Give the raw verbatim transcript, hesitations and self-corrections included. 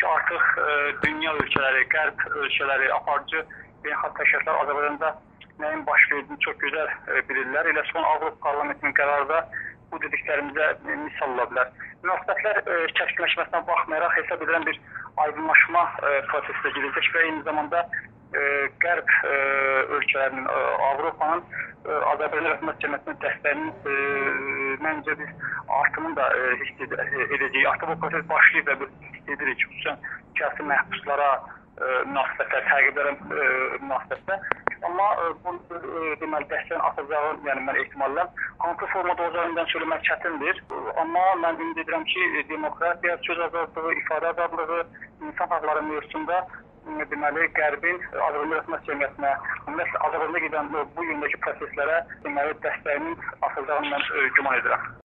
artıq e, dünya ölkələri, qərb ölkələri, aparıcı beynəlxalq təşkilatlar Azərbaycanda nəyin baş verdiyini çox gözəl e, bilirlər. Elə son Avropa Parlamentinin qərarı da bu dediklərimizə e, misal ola bilər. Münasibətlər e, kəskinləşməsinə baxmayaraq hesab edirəm bir aydınlaşma e, prosesində gedəcək və eyni zamanda e, qərb e, ölkələrinin, e, Avropanın e, Azərbaycan Rəhmət Cəmiyyətinin dəstəyinin e, məncə biz artımını da e, hiss ed edəcəyik. Artıq bu proses başlayıb və biz hiss edirik. Xüsusən siyasi məhbuslara e, münasibətlər, təqiblərə e, münasibətlər. Amma e, bu e, deməli dəstəyin atacağı, yəni mən ehtimallə hansı formada olacağından söyləmək çətindir. Amma mən ümid edirəm ki, demokratiya, söz azadlığı, ifadə azadlığı, insan haqları mövzusunda deməli Qərbin Azərbaycan Rəhmət Cəmiyyətinə, ümumiyyətlə Azərbaycanda gedən bu yöndəki proseslərə deməli dəstəyinin atılacağını mən güman edirəm.